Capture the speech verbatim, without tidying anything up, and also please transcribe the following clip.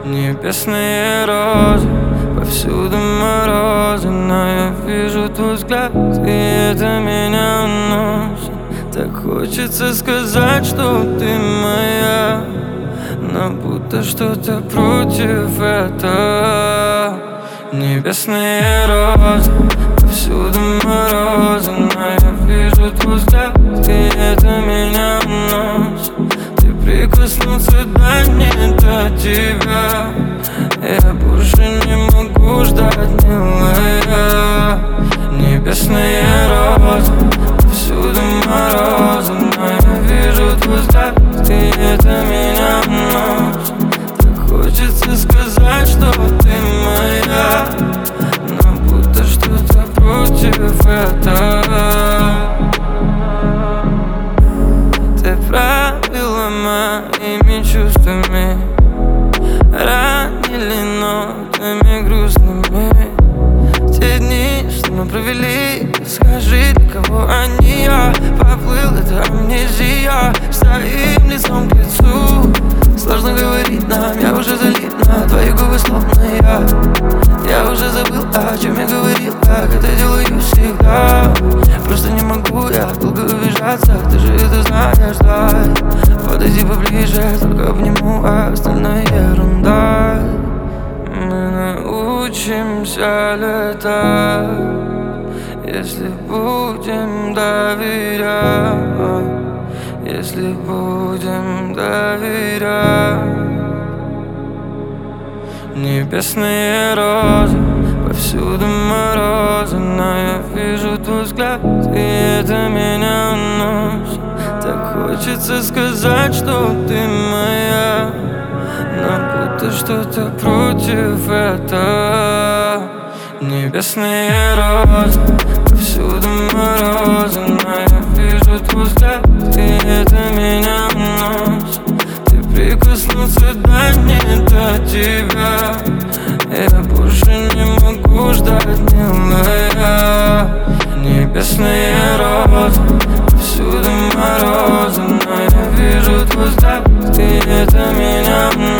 Небесные розы, повсюду морозы, но я вижу твой взгляд, и это меня уносит. Так хочется сказать, что ты моя, но будто что-то против этого. Небесные розы, повсюду морозы, но я вижу твой взгляд, и это меня уносит. Ты прикоснуться дай мне до тебя, я больше не могу ждать, милая. Небесные розы, повсюду морозы, но я вижу твой взгляд, и это меня уносит. Так хочется сказать, что ты моя, но будто что-то против этого. Ты правила моими чувствами, ранили нотами грустными. Те дни, что мы провели, скажи, для кого они? Я поплыл, это амнезия, стоим лицом к лицу. Сложно говорить нам, я уже залит на твои губы, словно я. Я уже забыл, о чем я говорил, как это делаю всегда. Просто не могу я долго убежаться, ты же это знаешь, дай. Подойди поближе, только обниму, а остальное ерунда. Мы научимся летать, если будем доверять, если будем доверять. Небесные розы, повсюду морозы, но я вижу твой взгляд, и это меня уносит. Так хочется сказать, что ты моя, но будто что-то против этого. Небесные розы, повсюду морозы, но я вижу твой взгляд, и это меня уносит. Ты прикоснуться дай мне до тебя, я больше не могу ждать, милая. Небесные розы, повсюду морозы, но я вижу твой взгляд, и это меня уносит.